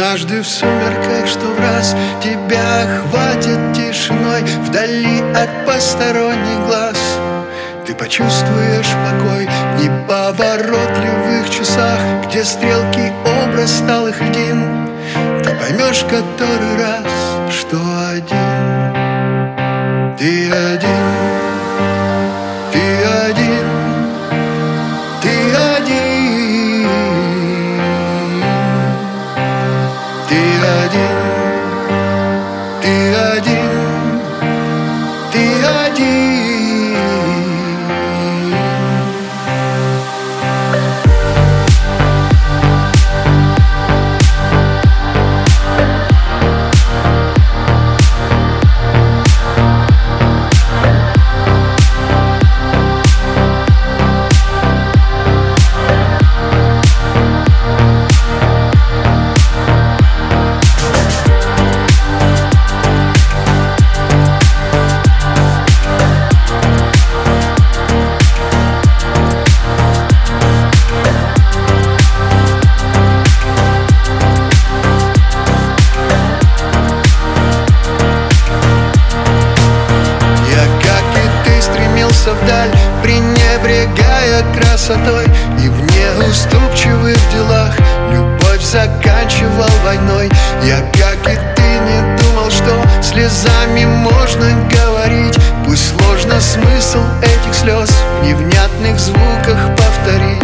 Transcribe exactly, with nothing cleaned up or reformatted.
Однажды в сумерках, что в раз тебя охватит тишиной, вдали от посторонних глаз ты почувствуешь покой в неповоротливых часах, где стрелки образ стал их льдин. Ты поймешь который раз, что один, ты один, ты один, ты один, ты один, ты один, ты один. Вдаль, пренебрегая красотой, и в неуступчивых делах любовь заканчивал войной. Я, как и ты, не думал, что слезами можно говорить. Пусть сложно смысл этих слез в невнятных звуках повторить.